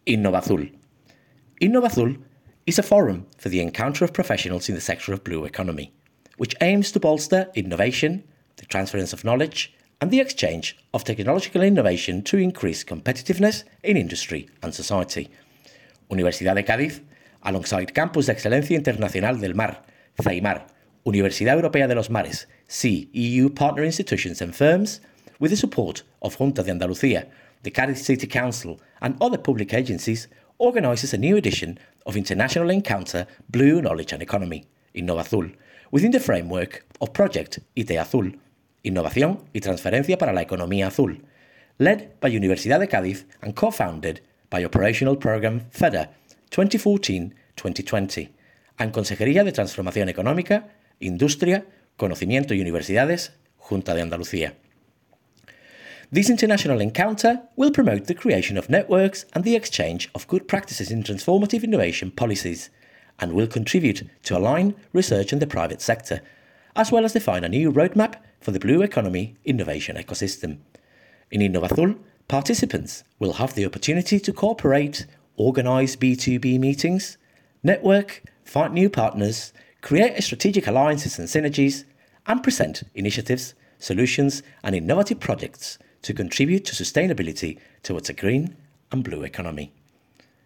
Innovazul. Innovazul is a forum for the encounter of professionals in the sector of blue economy, which aims to bolster innovation, the transference of knowledge, and the exchange of technological innovation to increase competitiveness in industry and society. Universidad de Cádiz, alongside Campus de Excelencia Internacional del Mar, CEIMAR, Universidad Europea de los Mares, SEA, EU partner institutions and firms, with the support of Junta de Andalucía, the Cádiz City Council, and other public agencies, organises a new edition of International Encounter Blue Knowledge and Economy, Innovazul, within the framework of Project ITEAzul, Innovación y Transferencia para la Economía Azul, led by Universidad de Cádiz and co-founded by Operational Programme FEDER 2014-2020, and Consejería de Transformación Económica, Industria, Conocimiento y Universidades, Junta de Andalucía. This international encounter will promote the creation of networks and the exchange of good practices in transformative innovation policies, and will contribute to align research in the private sector, as well as define a new roadmap for the blue economy innovation ecosystem. In Innovazul, participants will have the opportunity to cooperate, organise B2B meetings, network, find new partners, create strategic alliances and synergies, and present initiatives, solutions, and innovative projects to contribute to sustainability towards a green and blue economy.